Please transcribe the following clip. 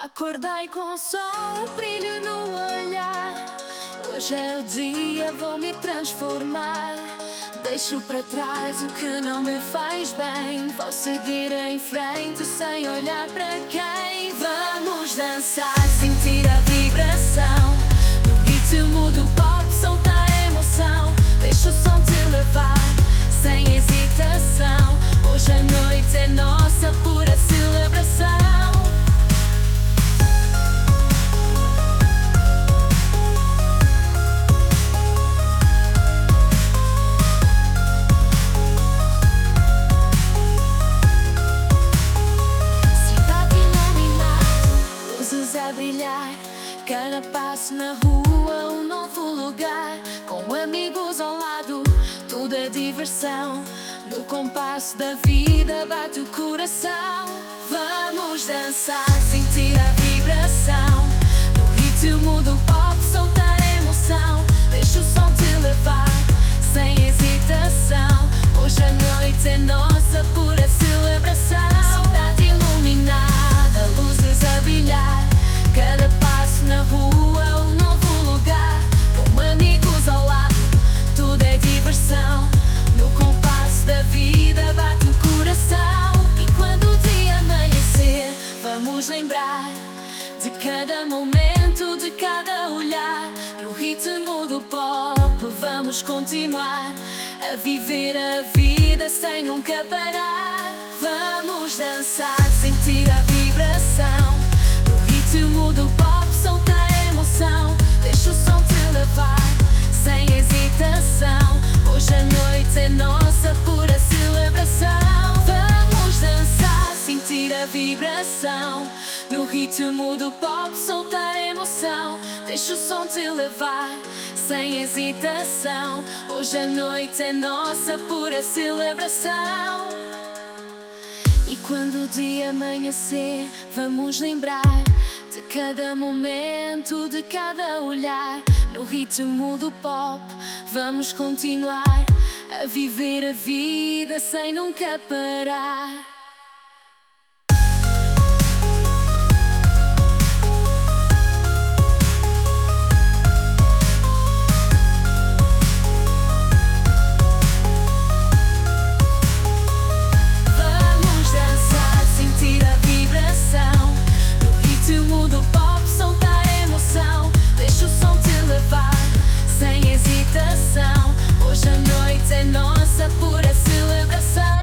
Acordei com o sol, brilho no olhar. Hoje é o dia, vou me transformar. Deixo para trás o que não me faz bem. Vou seguir em frente sem olhar para quem. Vamos dançar, sentir a vibração. No ritmo do pop, soltar a emoção. Deixa o som te levar, sem hesitação. Hoje a noite é nossa, pura celebração. A brilhar, cada passo na rua um novo lugar. Com amigos ao lado, tudo é diversão. No compasso da vida bate o coração. Vamos dançar, sentir a vibração. No ritmo do pop, soltar a emoção. Deixa o som te levar, sem hesitação. Hoje a noite é nossa, pura celebração. Cidade iluminada, luzes a brilhar. Cada passo na rua um novo lugar. Com amigos ao lado, tudo é diversão. No compasso da vida bate o coração. E quando o dia amanhecer, vamos lembrar de cada momento, de cada olhar. No ritmo do pop vamos continuar a viver a vida sem nunca parar. Vamos dançar, sentir a vibração. No ritmo do pop, soltar a emoção. Deixa o som te levar, sem hesitação. Hoje a noite é nossa, pura celebração. Vamos dançar, sentir a vibração. No ritmo do pop, soltar a emoção. Deixa o som te levar, sem hesitação. Hoje a noite é nossa, pura celebração. E quando o dia amanhecer, vamos lembrar de cada momento, de cada olhar. No ritmo do pop, vamos continuar a viver a vida sem nunca parar.